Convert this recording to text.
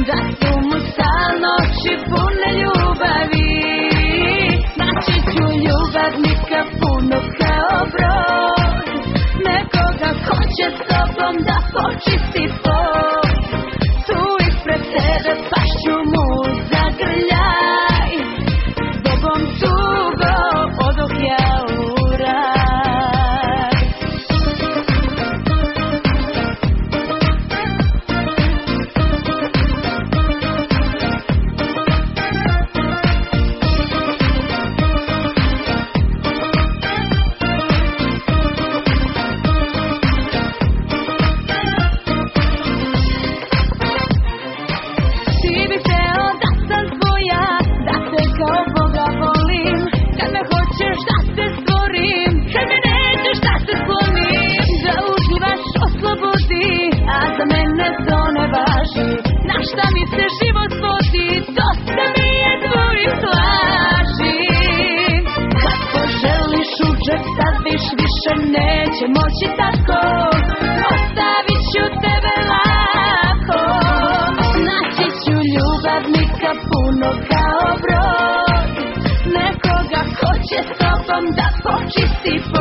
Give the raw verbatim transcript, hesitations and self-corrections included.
da su mu stalno oči pune ljubavi. Naći ću ljubavnika puno kao brod, nekoga ko će s tobom da počisti pod. Tu ispred tebe pašću mu zagrljaj, s tobom tugo odoh ja u raj. Ti bi hteo da sam tvoja, da te kao Boga volim, kad me hoćeš da te stvorim, kad me nećeš da te sklonim, da uživaš oslobodi, a za mene to ne važi. Na šta mi se život svodi, dosta mi je tvojih laži. Kako želiš u džep staviš, više neće moći tako, ostavit ću tebe lako. Naći ću ljubavnika puno kao brod, nekoga ko će s tobom da počisti pod.